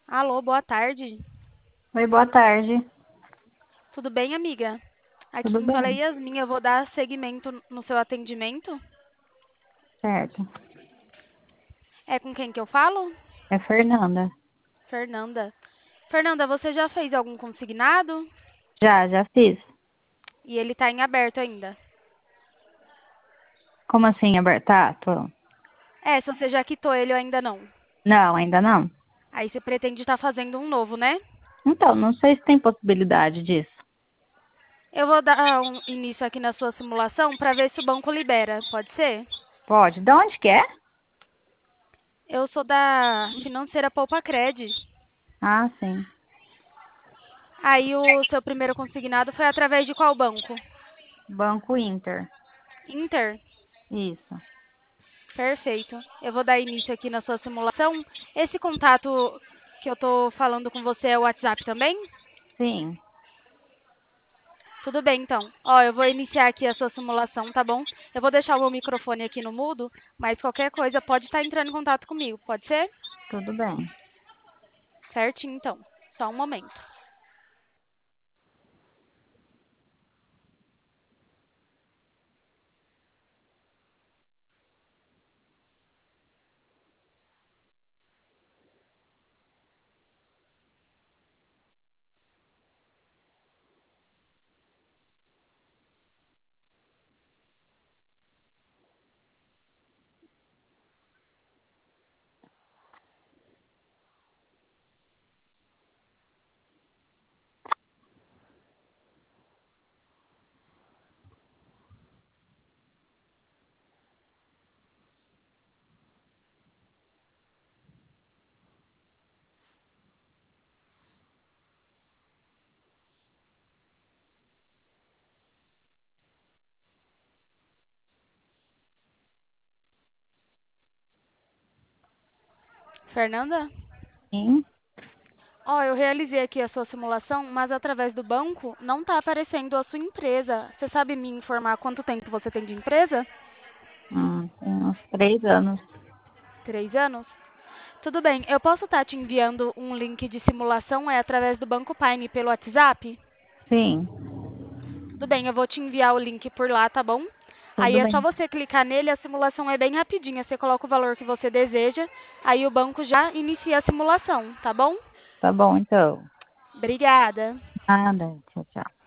Alô, boa tarde. Oi, boa tarde. Tudo bem, amiga? Aqui Tudo quem fala é bem? Yasmin. Eu vou dar seguimento no seu atendimento. Certo. É com quem que eu falo? É Fernanda. Fernanda. Fernanda, você já fez algum consignado? Já fiz. E ele tá em aberto ainda. Como assim, aberta? Tá, tô. É, se você já quitou ele ou ainda não. Não, ainda não. Aí você pretende estar fazendo um novo, né? Então, não sei se tem possibilidade disso. Eu vou dar um início aqui na sua simulação para ver se o banco libera. Pode ser? Pode. De onde que é? Eu sou da financeira Poupa Cred. Ah, sim. Aí o seu primeiro consignado foi através de qual banco? Banco Inter. Inter? Isso. Perfeito. Eu vou dar início aqui na sua simulação. Esse contato que eu estou falando com você é o WhatsApp também? Sim. Tudo bem, então. Ó, eu vou iniciar aqui a sua simulação, tá bom? Eu vou deixar o meu microfone aqui no mudo, mas qualquer coisa pode estar entrando em contato comigo, pode ser? Tudo bem. Certinho, então. Só um momento. Fernanda? Sim. Ó, eu realizei aqui a sua simulação, mas através do banco não está aparecendo a sua empresa. Você sabe me informar quanto tempo você tem de empresa? Tem uns 3 anos. 3 anos? Tudo bem, eu posso estar te enviando um link de simulação através do Banco Paine pelo WhatsApp? Sim. Tudo bem, eu vou te enviar o link por lá, tá bom? Aí Tudo é só bem. você clicar nele, a simulação é bem rapidinha. Você coloca o valor que você deseja, aí o banco já inicia a simulação, tá bom? Tá bom, então. Obrigada. Nada. Tchau, tchau.